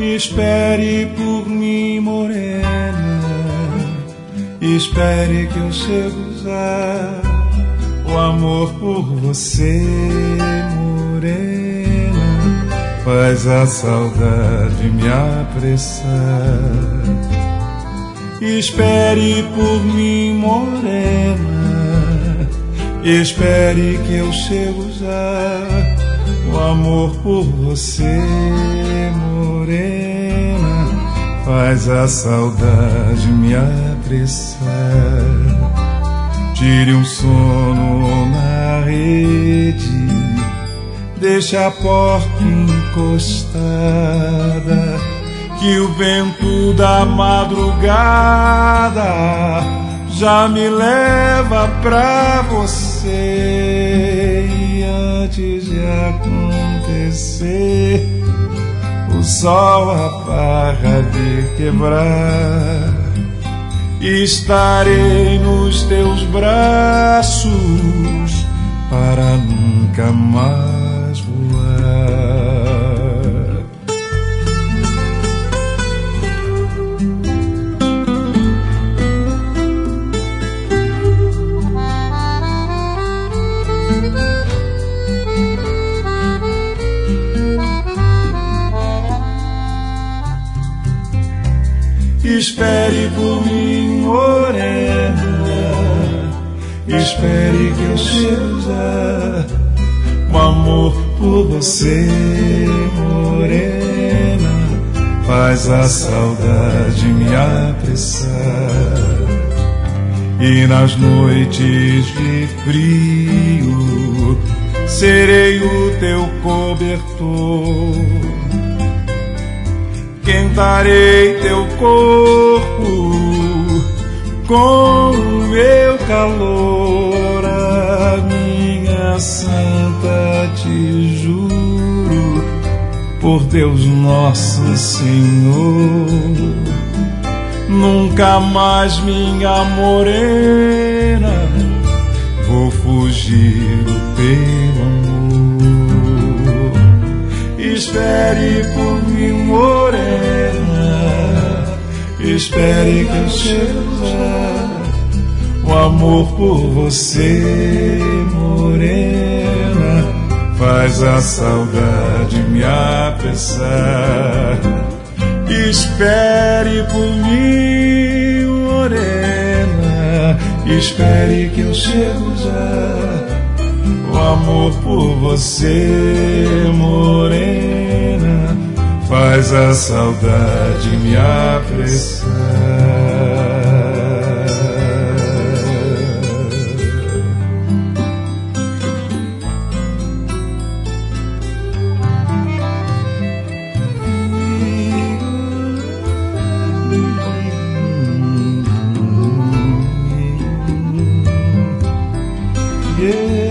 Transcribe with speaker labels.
Speaker 1: Espere por mim, morena, espere que eu chego já. O amor por você, morena, faz a saudade me apressar. Espere por mim, morena, espere que eu chego já. O amor por você, morena, faz a saudade me apressar. Tire um sono na rede, deixe a porta encostada, que o vento da madrugada já me leva pra você. E antes de acontecer, o sol apaga de quebrar, estarei nos teus braços para nunca mais voar. Espere por mim, morena, espere que eu chego já. O amor por você, morena, faz a saudade me apressar. E nas noites de frio serei o teu cobertor, quentarei teu corpo com o meu calor. A minha santa, te juro, por Deus nosso Senhor, nunca mais, minha morena, vou fugir do teu amor. Espere por mim, morena, espere que eu chego já. O amor por você, morena, faz a saudade me apressar. Espere por mim, morena, espere que eu chego já. O amor por você, morena, faz a saudade me apressar. Yeah.